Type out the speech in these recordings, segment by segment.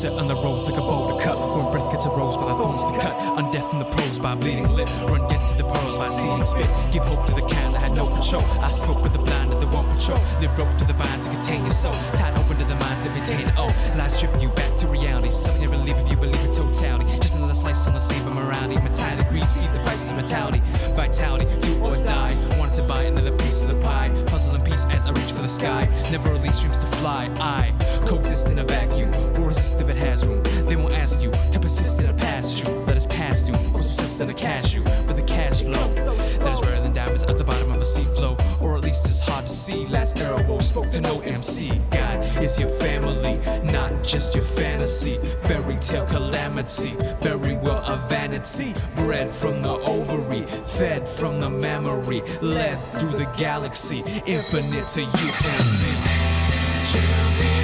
set on the roads like a boulder cut. When breath gets a rose by the thorns to cut. Undeath from the pros by bleeding lip. Run dead to the pearls by seeing spit. Give hope to the can that had no control. I scope with the blind that they won't patrol. Live rope to the binds that contain your soul. Tied open to the minds that maintain it. Oh, lies strip you back to reality. Something you relieve if you believe in totality. Just another slice on the sleeve of morality. Mentality greeds keep the prices of mentality. Vitality, do or die. Wanted to buy another piece of the pie. Puzzle in peace as I reach for the sky. Never release dreams to fly. I coexist in a vacuum. Or resist if it has room. They won't ask you to persist in a past you. Let us pass through. Or subsist in a cashew. But the cash flow that is rarer than diamonds at the bottom of a sea flow. Or at least it's hard to see. Last arrow spoke to no MC. God is your family, not just your fantasy. Fairy tale calamity, very well a vanity. Bred from the ovary, fed from the memory, led through the galaxy, infinite to you and me.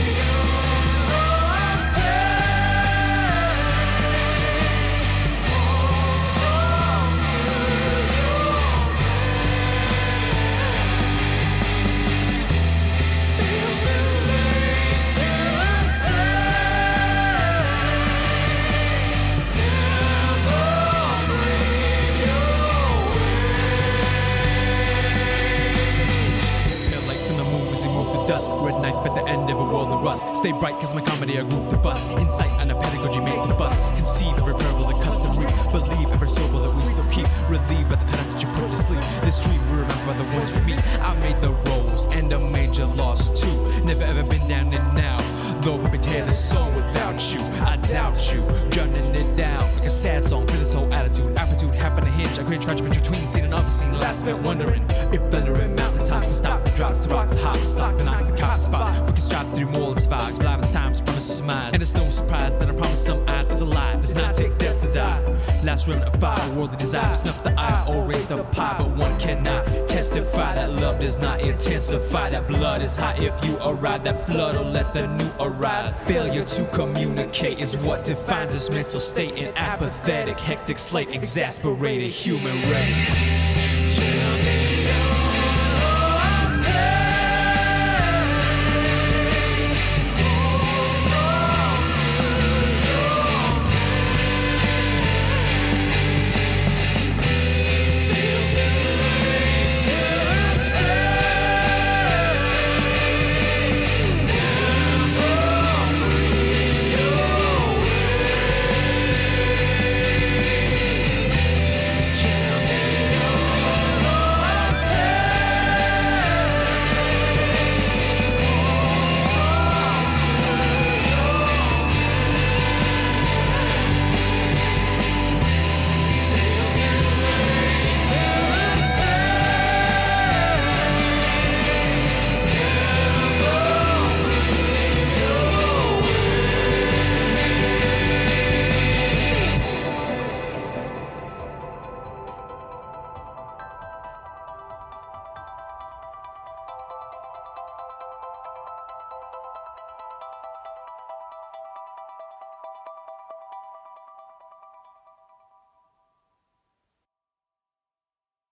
Dusk, red knife at the end of a world of rust. Stay bright cause my comedy I groove to bust. Insight and a pedagogy made to bust. Conceive every parable that custom read. Believe every soul that we still keep. Relieve by the patterns that you put to sleep. This dream we remember by the ones for me. I made the roles and a major loss too. Never ever been down and now. Though we been tear this soul without you. I doubt you, drowning it down like a sad song. Feel this whole attitude, aptitude happen to hinge. I couldn't trudge between scene and unseen. Last spent wondering if thunder and mountain times to stop. The drops to rocks, hops, sock the knocks, the cop spots. We can strive through more than fogs, blind as times, promises surmise. And it's no surprise that I promise some eyes is a lie. Does not take death to die. Last remnant of fire, worldly desire, snuff the eye or raise the pie, but one cannot testify that love does not intensify. That blood is hot if you arrive. That flood will let the new arise. Failure to communicate is what defines this mental state. An apathetic, hectic slate, exasperated human race.